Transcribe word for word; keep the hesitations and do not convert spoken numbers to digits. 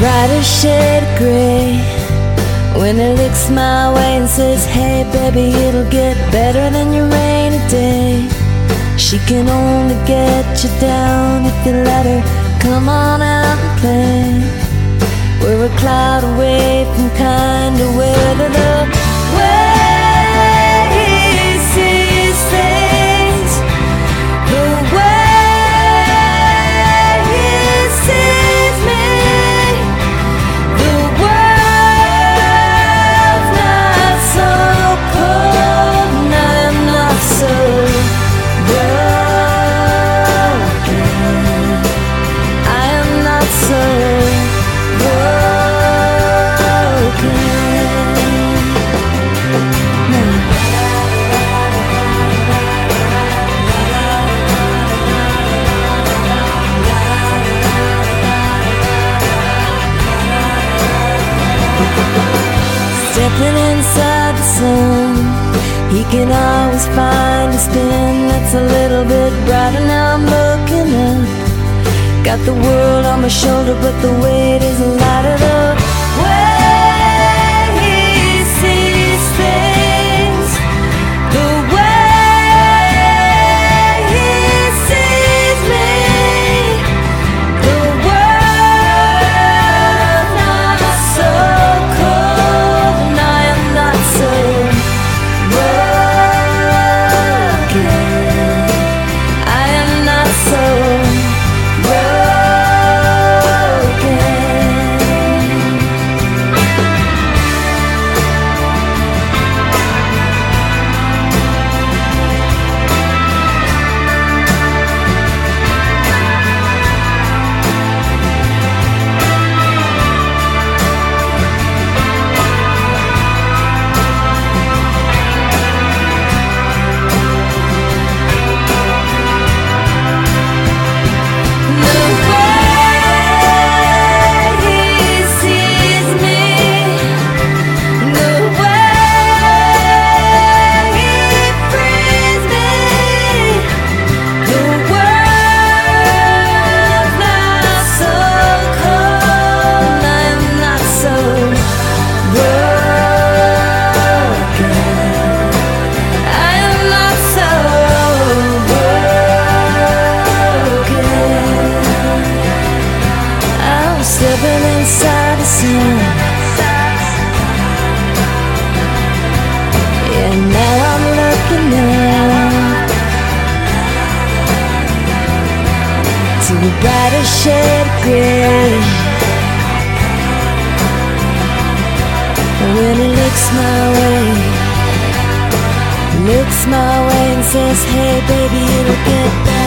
brighter shade of gray. When it looks my way and says, hey baby, it'll get better than your rainy day. She can only get you down if you let her come on out and play. We're a cloud away from kind of weather. The way he sees things, the way he sees me, the world's not so cold and I'm not so broken. I am not so stepping inside the sun, he can always find a spin that's a little bit brighter. Now I'm looking up, got the world on my shoulder, but the weight is lighter. The way he sees things, the way he sees me, the world not so cold and I am not so broken. I am not so stepping inside the sun. Yeah, now I'm looking up to a brighter shade of gray. When it looks my way, looks my way and says, hey baby, it'll get better.